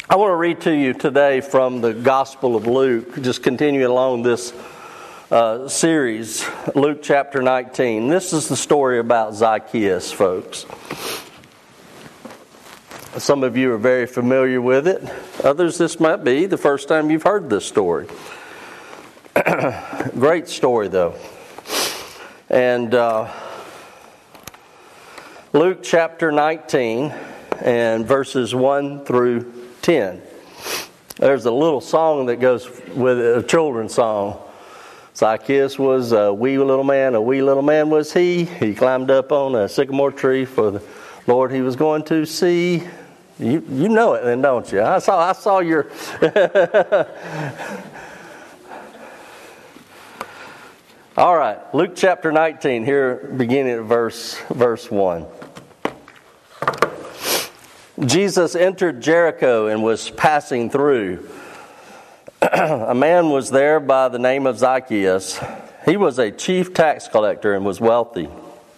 I want to read to you today from the Gospel of Luke, just continuing along this series, Luke chapter 19. This is the story about Zacchaeus, folks. Some of you are very familiar with it. Others, this might be the first time you've heard this story. Great story, though. And Luke chapter 19 and verses 1 through 10. There's a little song that goes with it, a children's song. Zacchaeus was a wee little man was he. He climbed up on a sycamore tree for the Lord he was going to see. You know it then, don't you? I saw your... All right, Luke chapter 19, here beginning at verse 1. Jesus entered Jericho and was passing through. A man was there by the name of Zacchaeus. He was a chief tax collector and was wealthy.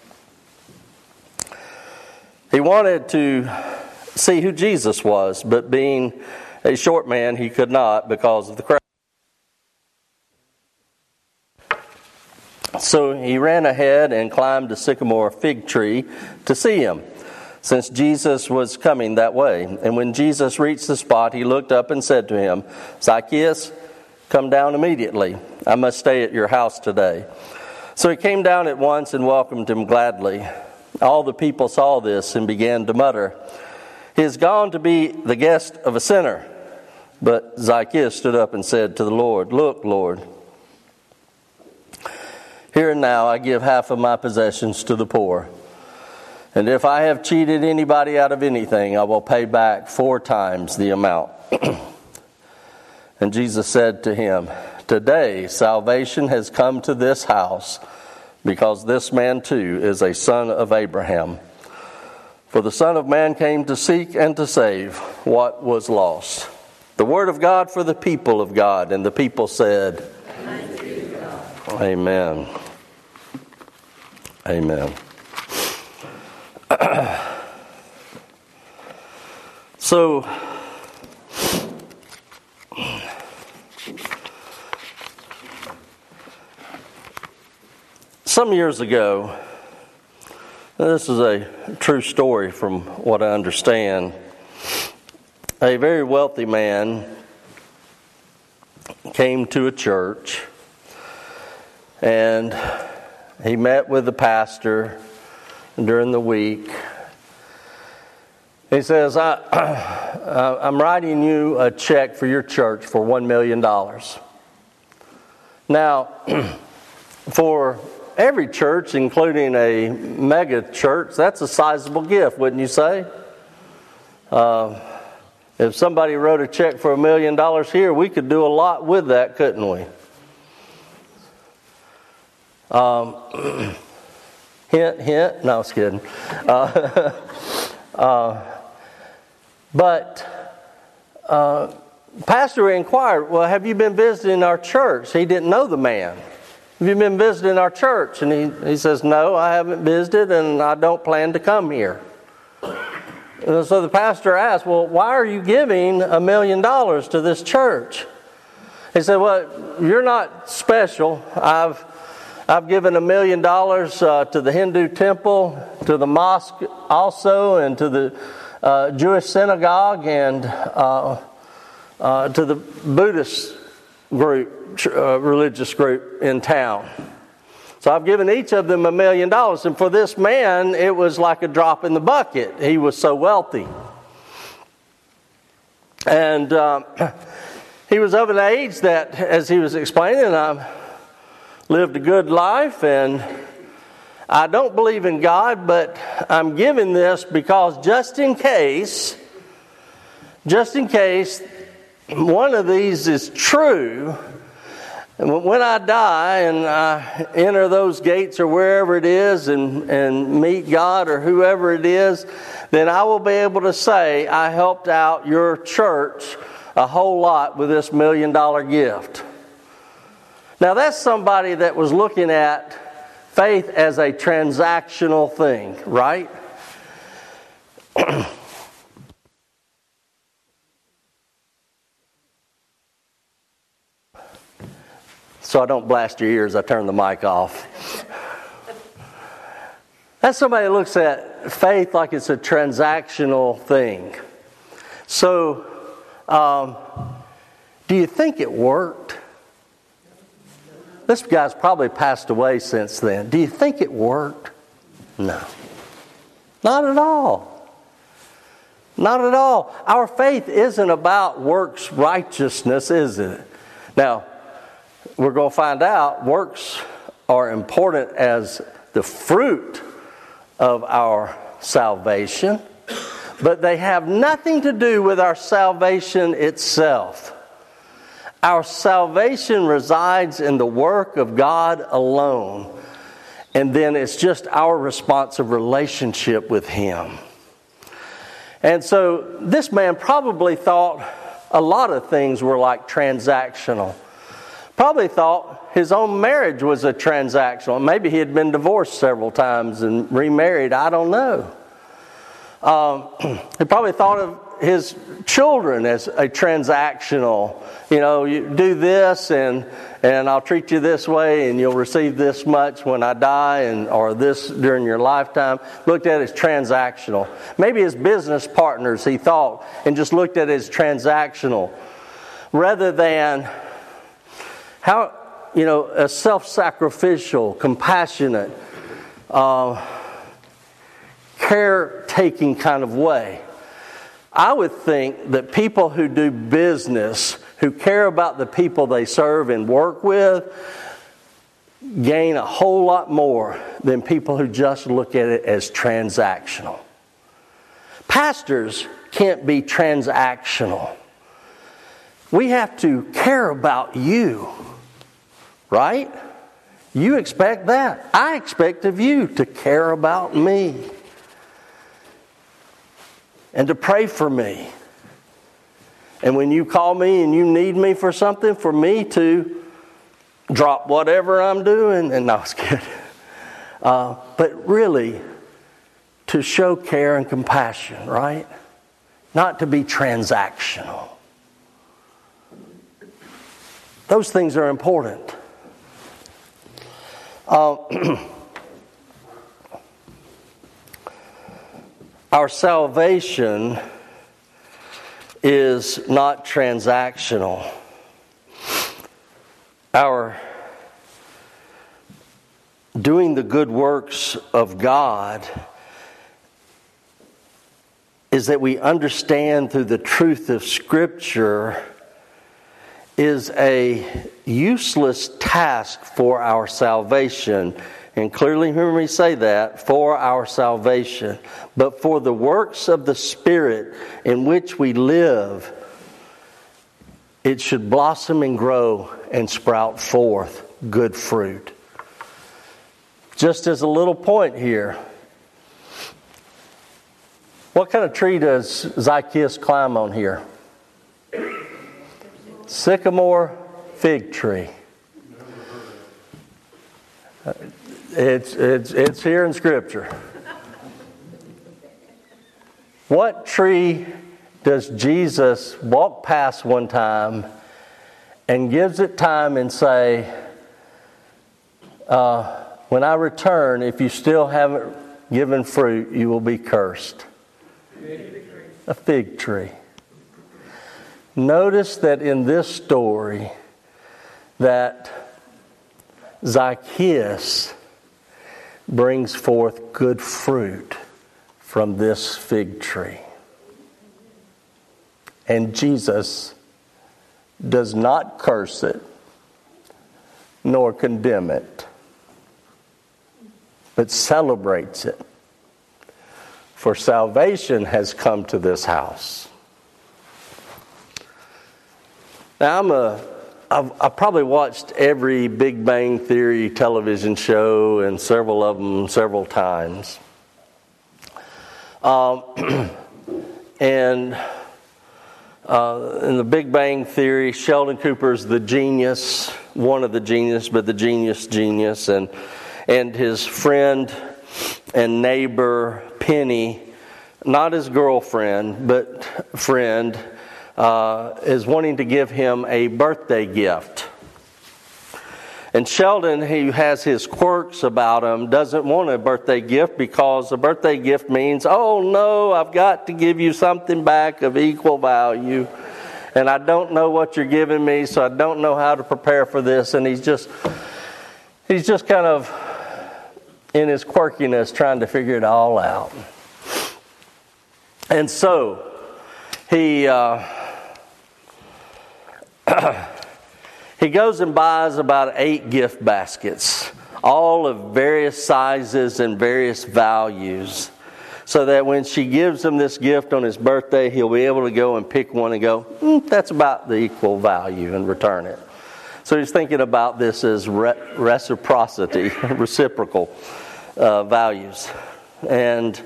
He wanted to see who Jesus was, but being a short man, he could not because of the crowd. So he ran ahead and climbed a sycamore fig tree to see him, since Jesus was coming that way. And when Jesus reached the spot, he looked up and said to him, "Zacchaeus, come down immediately. I must stay at your house today." So he came down at once and welcomed him gladly. All the people saw this and began to mutter, "He has gone to be the guest of a sinner." But Zacchaeus stood up and said to the Lord, "Look, Lord, here and now I give half of my possessions to the poor. And if I have cheated anybody out of anything, I will pay back 4 times the amount." And Jesus said to him, "Today salvation has come to this house, because this man too is a son of Abraham. For the Son of Man came to seek and to save what was lost." The word of God for the people of God. And the people said, Amen. Amen. So, some years ago, this is a true story from what I understand, a very wealthy man came to a church and he met with the pastor during the week. He says, I'm writing you a check for your church for $1 million. Now, for every church, including a mega church, that's a sizable gift, wouldn't you say? If somebody wrote a check for $1 million here, we could do a lot with that, couldn't we? Hint, hint. No, I was kidding. But pastor inquired, "Well, have you been visiting our church?" He didn't know the man. "Have you been visiting our church?" And he says, "No, I haven't visited, and I don't plan to come here." And so the pastor asked, "Well, why are you giving $1 million to this church?" He said, "Well, you're not special. I've given $1 million to the Hindu temple, to the mosque also, and to the Jewish synagogue, and to the Buddhist group, religious group in town. So I've given each of them $1 million. And for this man, it was like a drop in the bucket. He was so wealthy. And he was of an age that, as he was explaining, I lived a good life, and I don't believe in God, but I'm giving this because just in case one of these is true, and when I die and I enter those gates or wherever it is and meet God or whoever it is, then I will be able to say I helped out your church a whole lot with this $1 million gift." Now that's somebody that was looking at faith as a transactional thing, right? So I don't blast your ears, I turn the mic off. That's somebody that looks at faith like it's a transactional thing. So, do you think it worked? This guy's probably passed away since then. Do you think it worked? No. Not at all. Not at all. Our faith isn't about works righteousness, is it? Now, we're going to find out works are important as the fruit of our salvation, but they have nothing to do with our salvation itself. Our salvation resides in the work of God alone, and then it's just our responsive relationship with Him. And so this man probably thought a lot of things were like transactional. Probably thought his own marriage was a transactional. Maybe he had been divorced several times and remarried. I don't know. He probably thought of his children as a transactional. You know, you do this and I'll treat you this way and you'll receive this much when I die or this during your lifetime. Looked at it as transactional. Maybe his business partners he thought and just looked at it as transactional rather than how, you know, a self-sacrificial, compassionate, caretaking kind of way. I would think that people who do business, who care about the people they serve and work with, gain a whole lot more than people who just look at it as transactional. Pastors can't be transactional. We have to care about you, right? You expect that. I expect of you to care about me and to pray for me. And when you call me and you need me for something, for me to drop whatever I'm doing, and no, I was kidding. But really, to show care and compassion, right? Not to be transactional. Those things are important. Our salvation is not transactional. Our doing the good works of God is that we understand through the truth of Scripture is a useless task for our salvation. And clearly hear me say that, for our salvation. But for the works of the Spirit in which we live, it should blossom and grow and sprout forth good fruit. Just as a little point here, what kind of tree does Zacchaeus climb on here? Sycamore fig tree. It's here in Scripture. What tree does Jesus walk past one time and gives it time and say, when I return, if you still haven't given fruit, you will be cursed? A fig tree. Notice that in this story that Zacchaeus brings forth good fruit from this fig tree. And Jesus does not curse it nor condemn it, but celebrates it. For salvation has come to this house. Now I've probably watched every Big Bang Theory television show and several of them several times. And in the Big Bang Theory, Sheldon Cooper's the genius, one of the genius, but the genius, and his friend and neighbor Penny, not his girlfriend, but friend, is wanting to give him a birthday gift. And Sheldon, he has his quirks about him, doesn't want a birthday gift because a birthday gift means, oh no, I've got to give you something back of equal value. And I don't know what you're giving me, so I don't know how to prepare for this. And he's just kind of in his quirkiness trying to figure it all out. And so he goes and buys about 8 gift baskets, all of various sizes and various values, so that when she gives him this gift on his birthday, he'll be able to go and pick one and go, that's about the equal value, and return it. So he's thinking about this as reciprocity, reciprocal values. And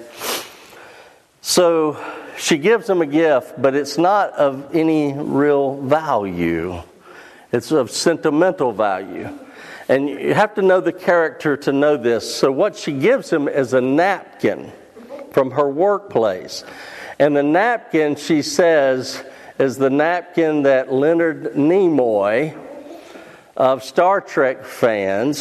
so she gives him a gift, but it's not of any real value. It's of sentimental value. And you have to know the character to know this. So what she gives him is a napkin from her workplace. And the napkin, she says, is the napkin that Leonard Nimoy of Star Trek fame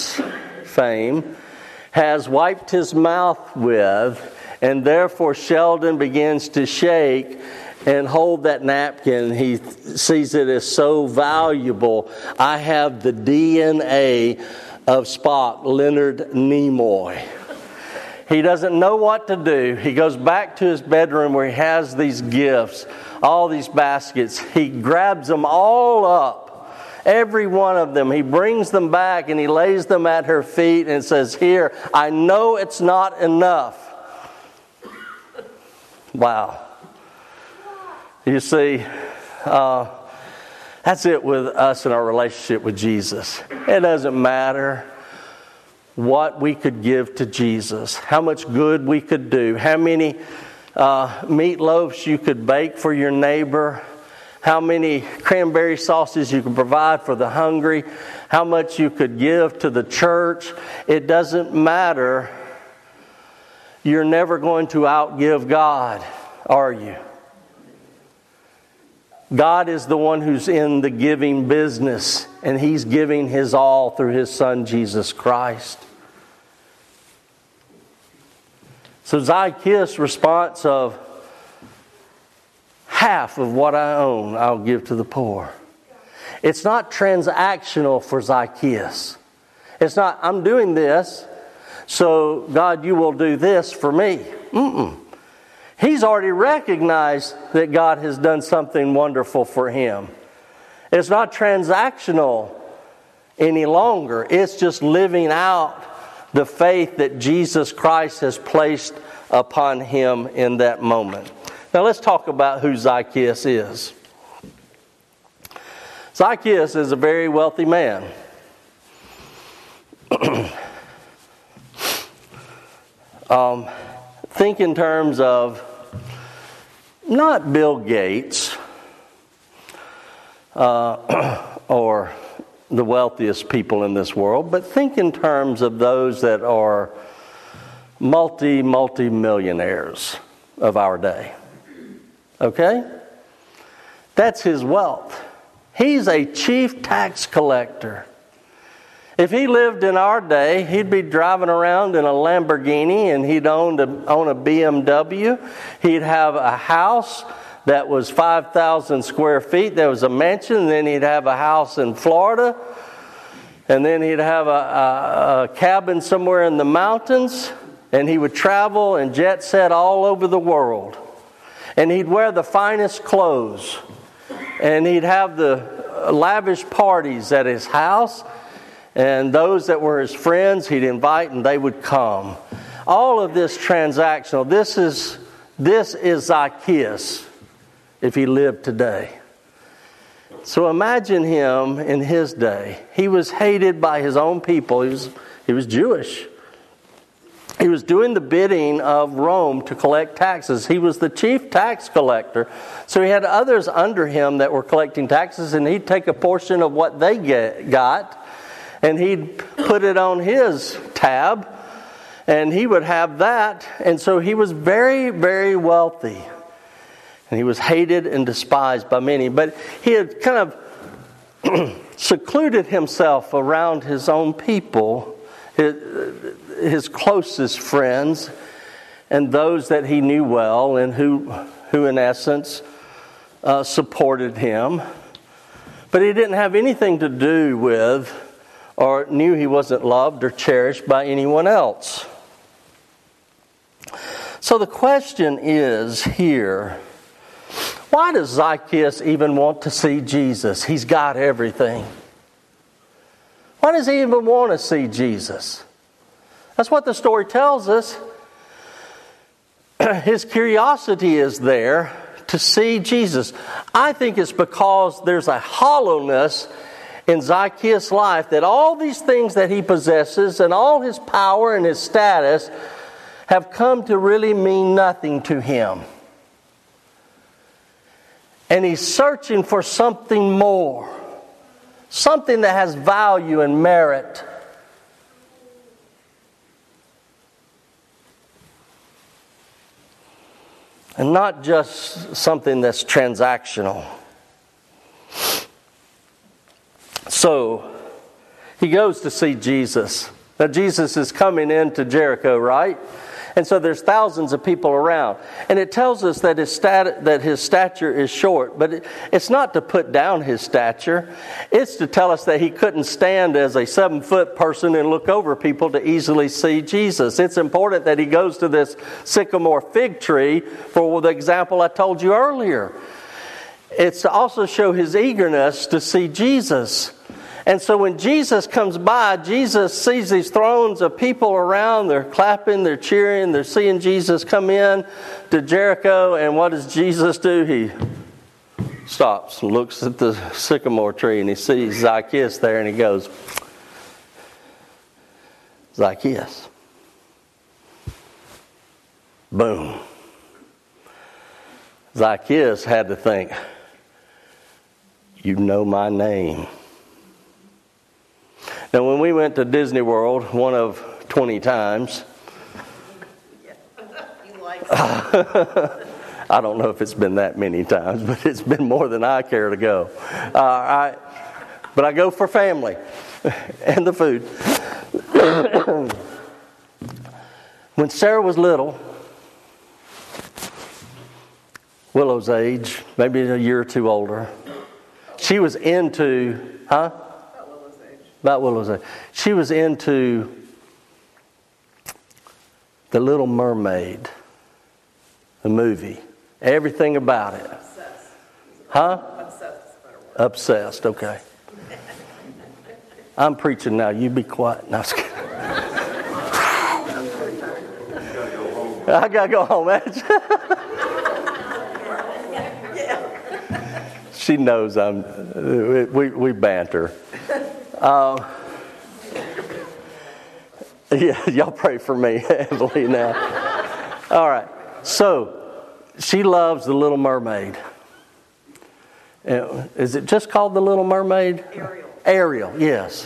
has wiped his mouth with, and therefore Sheldon begins to shake and hold that napkin. He sees it as so valuable. I have the DNA of Spock, Leonard Nimoy. He doesn't know what to do. He goes back to his bedroom where he has these gifts, all these baskets. He grabs them all up, every one of them. He brings them back and he lays them at her feet and says, here, I know it's not enough. Wow. You see, that's it with us and our relationship with Jesus. It doesn't matter what we could give to Jesus, how much good we could do, how many meatloaves you could bake for your neighbor, how many cranberry sauces you could provide for the hungry, how much you could give to the church. It doesn't matter. You're never going to outgive God, are you? God is the one who's in the giving business, and He's giving His all through His Son, Jesus Christ. So Zacchaeus' response of, half of what I own I'll give to the poor. It's not transactional for Zacchaeus. It's not, I'm doing this, so God, you will do this for me. He's already recognized that God has done something wonderful for him. It's not transactional any longer. It's just living out the faith that Jesus Christ has placed upon him in that moment. Now let's talk about who Zacchaeus is. Zacchaeus is a very wealthy man. Think in terms of not Bill Gates or the wealthiest people in this world, but think in terms of those that are multi-millionaires of our day. Okay? That's his wealth. He's a chief tax collector. If he lived in our day, he'd be driving around in a Lamborghini and he'd own a BMW. He'd have a house that was 5,000 square feet. There was a mansion. And then he'd have a house in Florida. And then he'd have a cabin somewhere in the mountains. And he would travel and jet set all over the world. And he'd wear the finest clothes. And he'd have the lavish parties at his house. And those that were his friends, he'd invite and they would come. All of this transactional. This is Zacchaeus if he lived today. So imagine him in his day. He was hated by his own people. He was Jewish. He was doing the bidding of Rome to collect taxes. He was the chief tax collector. So he had others under him that were collecting taxes, and he'd take a portion of what they got, and he'd put it on his tab, and he would have that. And so he was very, very wealthy. And he was hated and despised by many. But he had kind of secluded himself around his own people, his closest friends, and those that he knew well, and who in essence supported him. But he didn't have anything to do with, or knew he wasn't loved or cherished by anyone else. So the question is here, why does Zacchaeus even want to see Jesus? He's got everything. Why does he even want to see Jesus? That's what the story tells us. His curiosity is there to see Jesus. I think it's because there's a hollowness in Zacchaeus' life that all these things that he possesses and all his power and his status have come to really mean nothing to him. And he's searching for something more, something that has value and merit. And not just something that's transactional. So, he goes to see Jesus. Now, Jesus is coming into Jericho, right? And so there's thousands of people around. And it tells us that his stature is short. But it's not to put down his stature. It's to tell us that he couldn't stand as a 7-foot person and look over people to easily see Jesus. It's important that he goes to this sycamore fig tree for the example I told you earlier. It's to also show his eagerness to see Jesus. And so when Jesus comes by, Jesus sees these thrones of people around. They're clapping, they're cheering, they're seeing Jesus come in to Jericho. And what does Jesus do? He stops and looks at the sycamore tree and he sees Zacchaeus there and he goes, Zacchaeus. Boom. Zacchaeus had to think, you know my name. Now, when we went to Disney World, one of 20 times, I don't know if it's been that many times, but it's been more than I care to go. But I go for family and the food. When Sarah was little, Willow's age, maybe a year or two older, she was into, About Willow's age. She was into The Little Mermaid, the movie. Everything about it. Obsessed. Obsessed, okay. I'm preaching now. You be quiet. No, I was kidding. I got to go home. She knows we banter. Yeah, y'all pray for me heavily now. All right. So, she loves The Little Mermaid. Is it just called The Little Mermaid? Ariel, yes.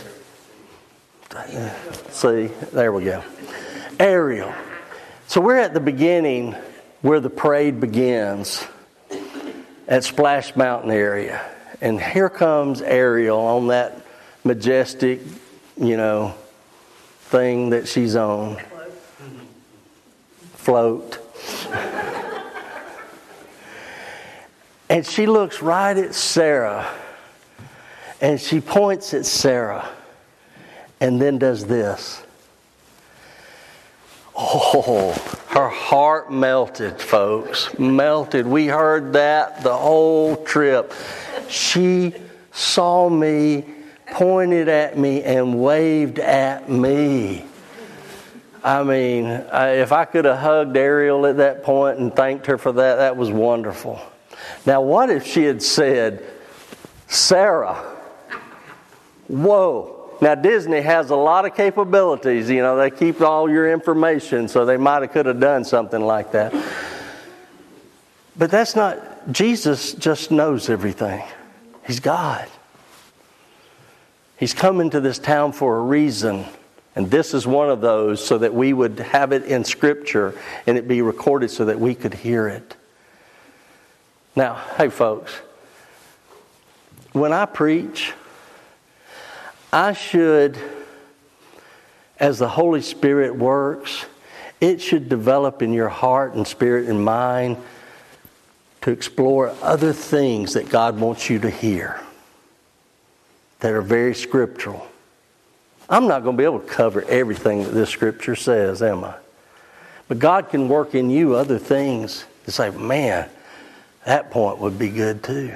See, there we go. Ariel. So we're at the beginning where the parade begins at Splash Mountain area. And here comes Ariel on that majestic, thing that she's on. Float. And she looks right at Sarah. And she points at Sarah. And then does this. Oh, her heart melted, folks. Melted. We heard that the whole trip. She saw me, pointed at me, and waved at me. I mean, if I could have hugged Ariel at that point and thanked her for that, that was wonderful. Now, what if she had said, Sarah? Whoa. Now, Disney has a lot of capabilities. They keep all your information, so they might have could have done something like that. But that's not, Jesus just knows everything. He's God. He's come into this town for a reason. And this is one of those, so that we would have it in Scripture and it be recorded so that we could hear it. Now, hey folks, when I preach, I should, as the Holy Spirit works, it should develop in your heart and spirit and mind to explore other things that God wants you to hear that are very scriptural. I'm not going to be able to cover everything that this scripture says, am I? But God can work in you other things to say, man, that point would be good too.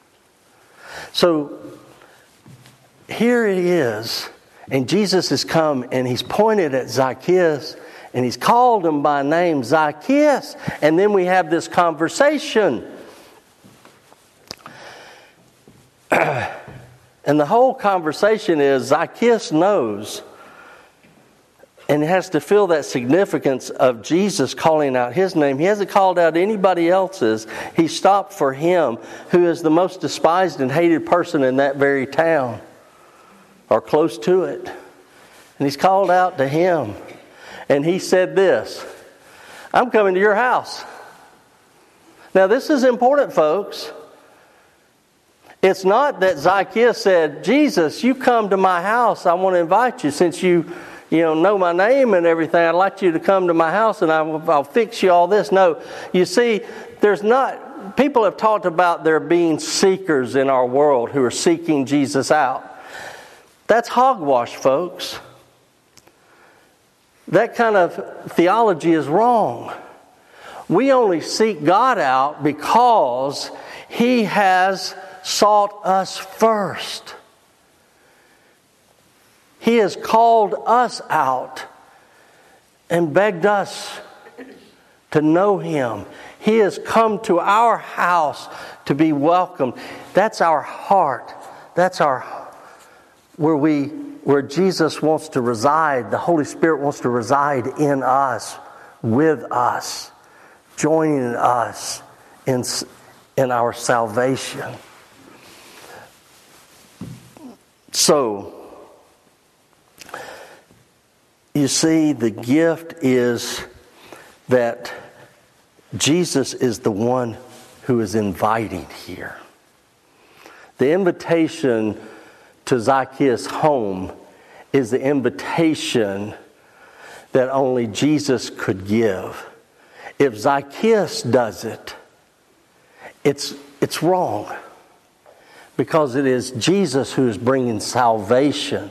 So here it is, and Jesus has come and he's pointed at Zacchaeus and he's called him by name, Zacchaeus. And then we have this conversation. And the whole conversation is Zacchaeus knows and has to feel that significance of Jesus calling out his name. He hasn't called out anybody else's. He stopped for him, who is the most despised and hated person in that very town or close to it. And he's called out to him. And he said this, I'm coming to your house. Now this is important, folks. It's not that Zacchaeus said, Jesus, you come to my house. I want to invite you. Since you know my name and everything, I'd like you to come to my house and I'll fix you all this. No, you see, people have talked about there being seekers in our world who are seeking Jesus out. That's hogwash, folks. That kind of theology is wrong. We only seek God out because He has sought us first. He has called us out and begged us to know Him. He has come to our house to be welcomed. That's our heart. That's where Jesus wants to reside. The Holy Spirit wants to reside in us, with us, joining us in our salvation. So, you see, the gift is that Jesus is the one who is inviting here. The invitation to Zacchaeus' home is the invitation that only Jesus could give. If Zacchaeus does it, it's wrong. Because it is Jesus who is bringing salvation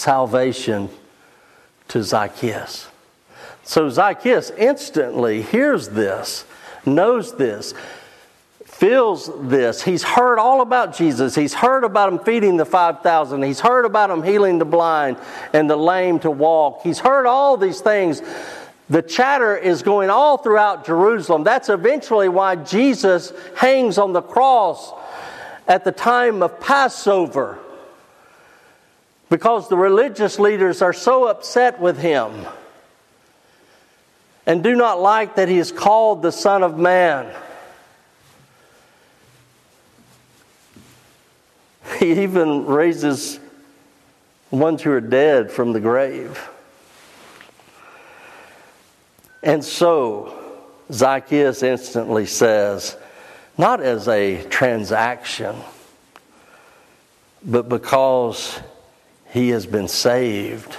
to Zacchaeus. So Zacchaeus instantly hears this, knows this, feels this. He's heard all about Jesus. He's heard about Him feeding the 5,000. He's heard about Him healing the blind and the lame to walk. He's heard all these things. The chatter is going all throughout Jerusalem. That's eventually why Jesus hangs on the cross at the time of Passover. Because the religious leaders are so upset with Him and do not like that He is called the Son of Man. He even raises ones who are dead from the grave. And so Zacchaeus instantly says, not as a transaction, but because he has been saved,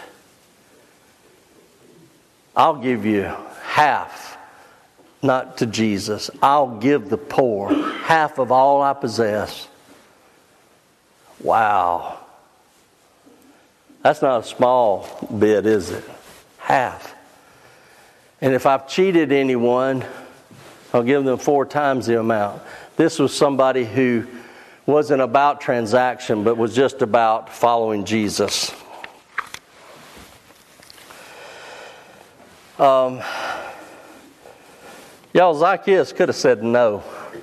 I'll give you half, not to Jesus. I'll give the poor half of all I possess. Wow. That's not a small bit, is it? Half. And if I've cheated anyone, I'll give them 4 times the amount. This was somebody who wasn't about transaction, but was just about following Jesus. Y'all, Zacchaeus could have said no.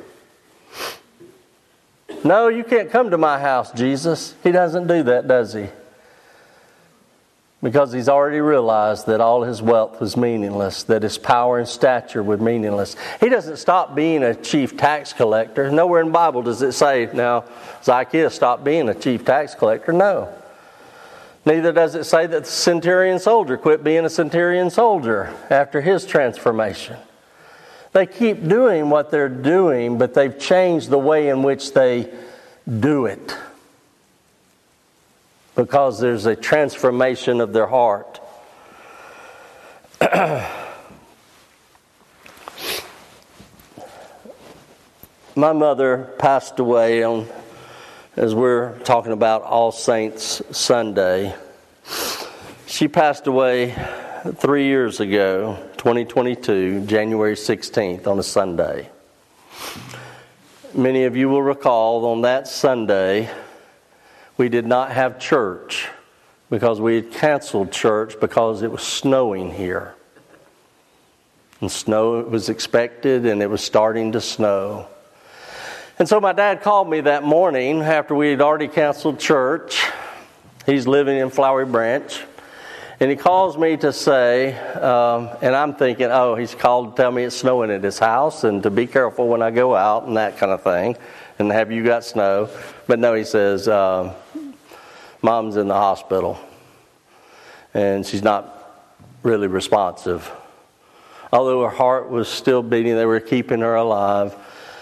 No, you can't come to my house, Jesus. He doesn't do that, does he? Because he's already realized that all his wealth was meaningless, that his power and stature were meaningless. He doesn't stop being a chief tax collector. Nowhere in the Bible does it say, now, Zacchaeus stopped being a chief tax collector. No. Neither does it say that the centurion soldier quit being a centurion soldier after his transformation. They keep doing what they're doing, but they've changed the way in which they do it. because there's a transformation of their heart. My mother passed away as we're talking about All Saints Sunday. She passed away 3 years ago, 2022, January 16th, on a Sunday. Many of you will recall on that Sunday, we did not have church because we had canceled church because it was snowing here. And snow was expected, and it was starting to snow. And so my dad called me that morning after we had already canceled church. He's living in Flowery Branch. And he calls me to say, and I'm thinking, oh, he's called to tell me it's snowing at his house and to be careful when I go out and that kind of thing. And have you got snow? But no, he says, Mom's in the hospital. And she's not really responsive. Although her heart was still beating, they were keeping her alive.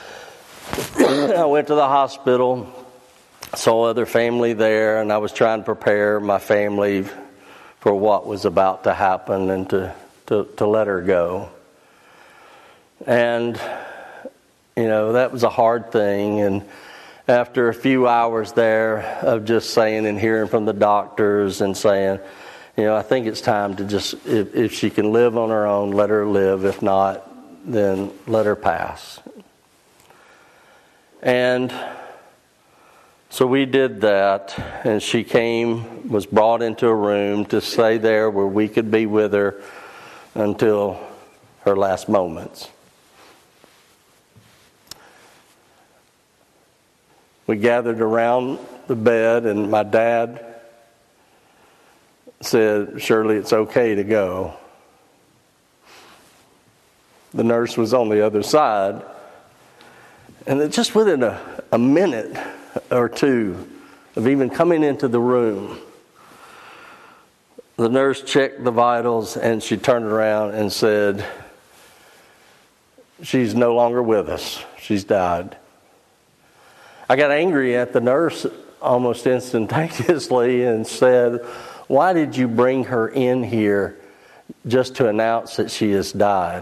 I went to the hospital, saw other family there, and I was trying to prepare my family for what was about to happen and to let her go. And, that was a hard thing. And after a few hours there of just saying and hearing from the doctors and saying, I think it's time to just, if she can live on her own, let her live. If not, then let her pass. And so we did that, and she was brought into a room to stay there where we could be with her until her last moments. We gathered around the bed, and my dad said, "Shirley, it's okay to go." The nurse was on the other side. And just within a minute or two of even coming into the room, the nurse checked the vitals and she turned around and said, "She's no longer with us. She's died." I got angry at the nurse almost instantaneously and said, "Why did you bring her in here just to announce that she has died?"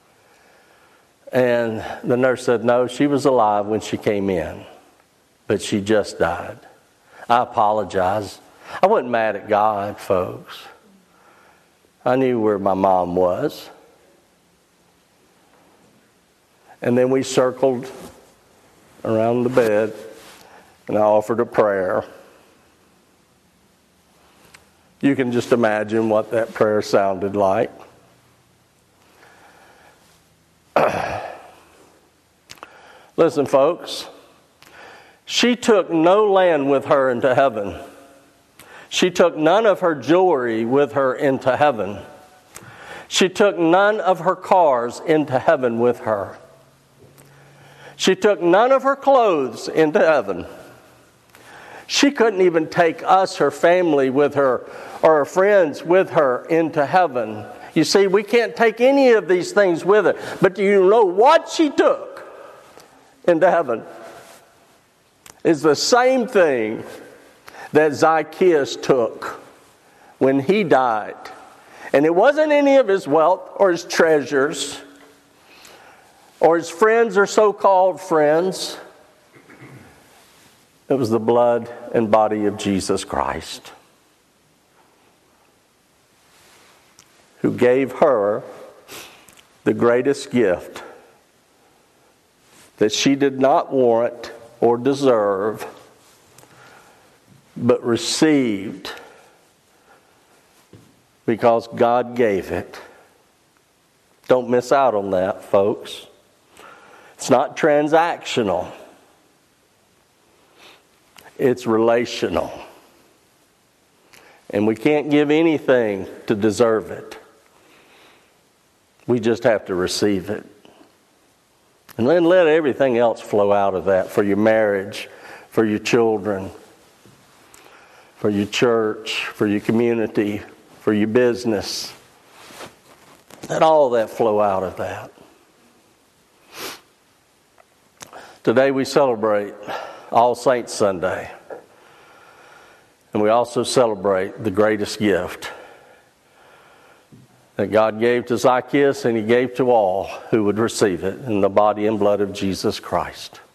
And the nurse said, "No, she was alive when she came in, but she just died." I apologize. I wasn't mad at God, folks. I knew where my mom was. And then we circled around the bed, and I offered a prayer. You can just imagine what that prayer sounded like. Listen, folks, she took no land with her into heaven. She took none of her jewelry with her into heaven. She took none of her cars into heaven with her. She took none of her clothes into heaven. She couldn't even take us, her family, with her, or her friends with her into heaven. You see, we can't take any of these things with her. But do you know what she took into heaven? Is the same thing that Zacchaeus took when he died. And it wasn't any of his wealth or his treasures or his friends or so-called friends. It was the blood and body of Jesus Christ, who gave her the greatest gift that she did not warrant or deserve, but received because God gave it. Don't miss out on that, folks. It's not transactional. It's relational. And we can't give anything to deserve it. We just have to receive it. And then let everything else flow out of that for your marriage, for your children, for your church, for your community, for your business. Let all that flow out of that. Today we celebrate All Saints Sunday. And we also celebrate the greatest gift that God gave to Zacchaeus, and He gave to all who would receive it, in the body and blood of Jesus Christ.